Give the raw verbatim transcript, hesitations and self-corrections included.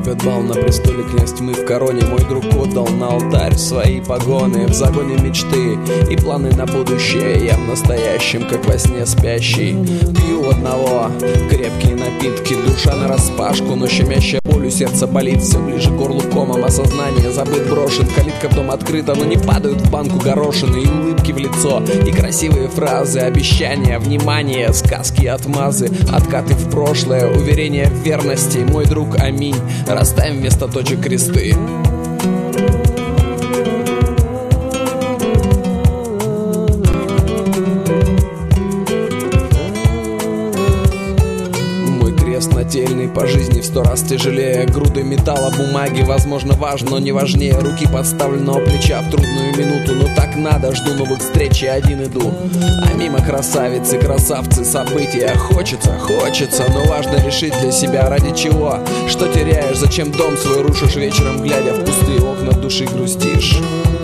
скрепят бал на престоле князь тьмы в короне. Мой друг отдал на алтарь свои погоны. В загоне мечты и планы на будущее. Я в настоящем, как во сне спящий. Пью одного крепкие напитки, душа нараспашку, но щемящая болью сердце болит. Все ближе к горлу комом, осознание забыт, брошен. Калитка в дом открыта, но не падают в банку горошины. И улыбки в лицо, и красивые фразы, обещания, внимание, сказки, отмазы, откаты в прошлое, уверение в верности. Мой друг, аминь, расставим вместо точек кресты. Нательный по жизни в сто раз тяжелее груды металла, бумаги. Возможно, важно, но не важнее руки подставленного плеча в трудную минуту. Но так надо, жду новых встреч, я один иду. А мимо красавицы, красавцы, события. Хочется, хочется, но важно решить для себя, ради чего. Что теряешь, зачем дом свой рушишь вечером, глядя в пустые окна, в душе грустишь.